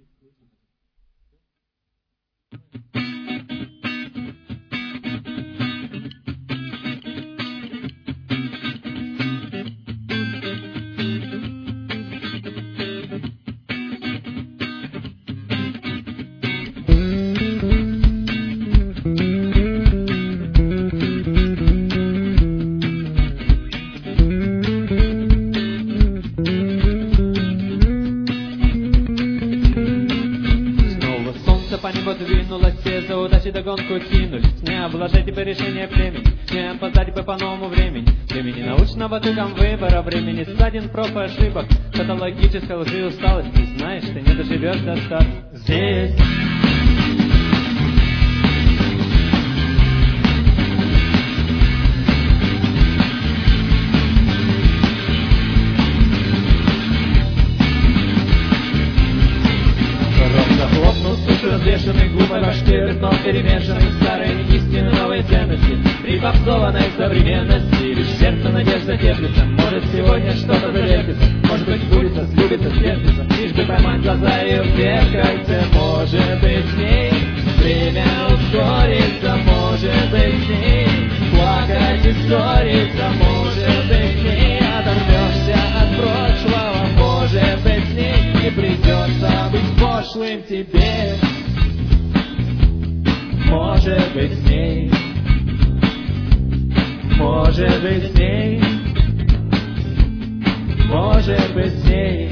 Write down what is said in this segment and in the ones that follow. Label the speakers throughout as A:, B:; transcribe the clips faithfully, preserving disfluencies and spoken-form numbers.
A: Догонку кинулись, не облажайте бы решение племени, не опоздать бы по новому времени. Времени научного туком выбора, времени ссадин, проб и ошибок, патологической лжи и усталости. Знаешь, ты не доживешь до ста здесь. Развешенный глупой башки, ритмом перемешанный старые истины, новые ценности, припопсованной современности. Лишь сердце надежда теплится, может сегодня что-то залепится, может быть сбудется, слюбится, сверзится, лишь бы поймать глаза ее в зеркальце. Может быть с ней время ускорится, может быть с ней плакать и ссориться, может быть с ней оторвешься от прошлого, может быть с ней не придется быть пошлым тебе. Может быть с ней, может быть с ней, может быть с ней.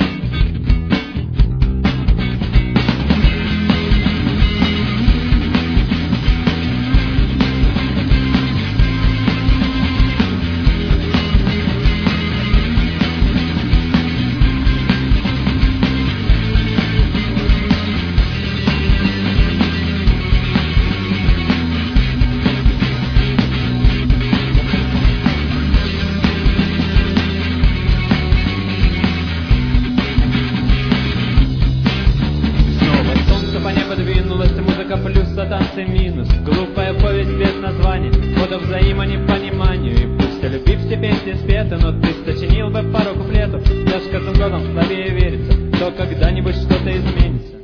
A: Танцы минус, глупая повесть без названия, мода взаимонепониманию. И пусть о любви все песни спеты, но ты сочинил бы пару куплетов. Я с каждым годом слабее верится, что когда-нибудь что-то изменится.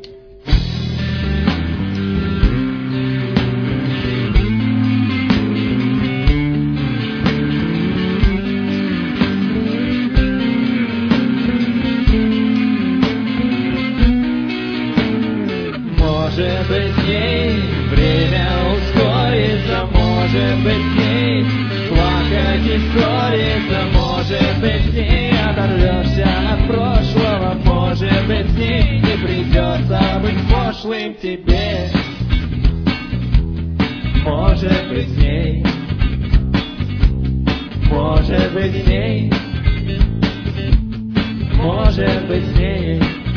A: Может быть с ней время ускорится, может быть с ней плакать и ссориться, может быть с ней оторвешься от прошлого, может быть с ней не придется быть пошлым тебе. Может быть с ней, может быть с ней, может быть с ней.